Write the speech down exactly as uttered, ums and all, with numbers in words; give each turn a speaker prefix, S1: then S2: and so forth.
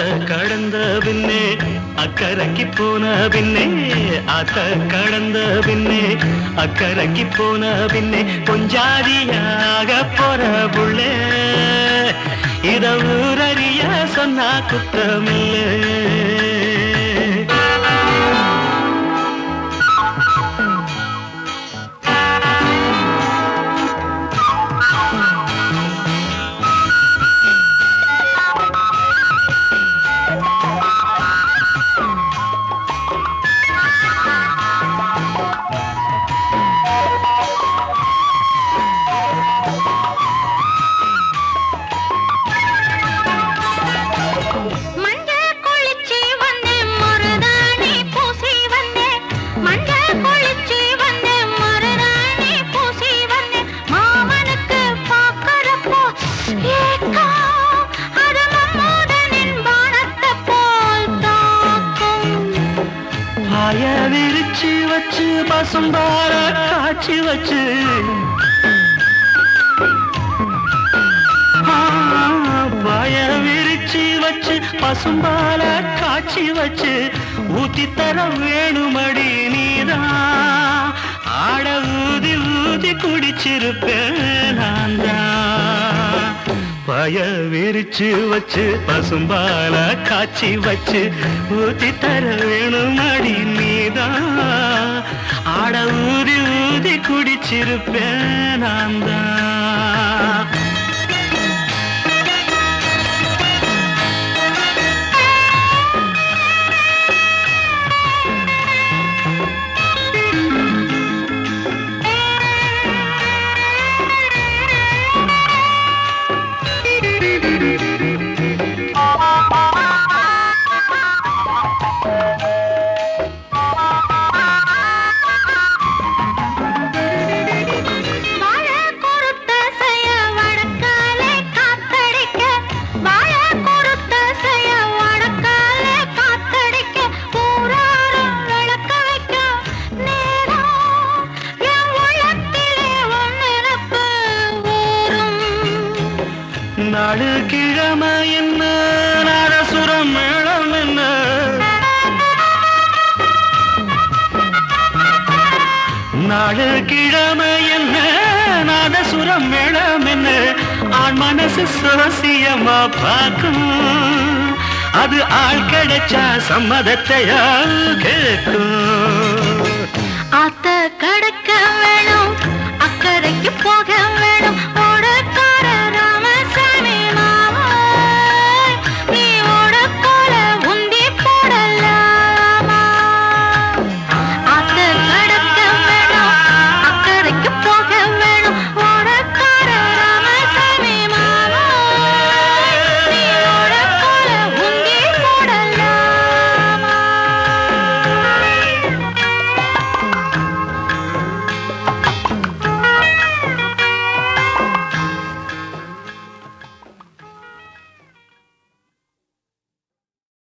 S1: கடந்த பின்னே அக்கறைக்கு போன பின்னே ஆத்த கடந்த பின்னே அக்கறைக்கு போன பின்னே கொஞ்சாதியாக போற புள்ளே இத ஊரறிய சொன்னா குத்தமில்லை. பாய விரிச்சு வச்சு பசும்பார காட்சி வச்சு பாய விரிச்சு வச்சு பசும்பால காட்சி வச்சு ஊத்தி தர வேணுமடி நீதான் ஆட ஊதி ஊதி குடிச்சிருப்பேன் நான் தான். பாய விரிச்சு வச்சு பசும்பால காட்சி வச்சு ஊத்தி தர வேணுமடி நீதான் ஆட ஊதி ஊதி குடிச்சிருப்பேன் நான் தான். நாடு கிழமை என்ன நாதசுரம் மேளம் என்ன நாடு கிழமை என்ன நாதசுரம் மேளம் என்ன ஆண் மனசு சுவசியமா பார்க்கும் அது ஆள் கிடைச்சா சம்மதத்தையா கேட்கும்.
S2: ஆத்த கடக்க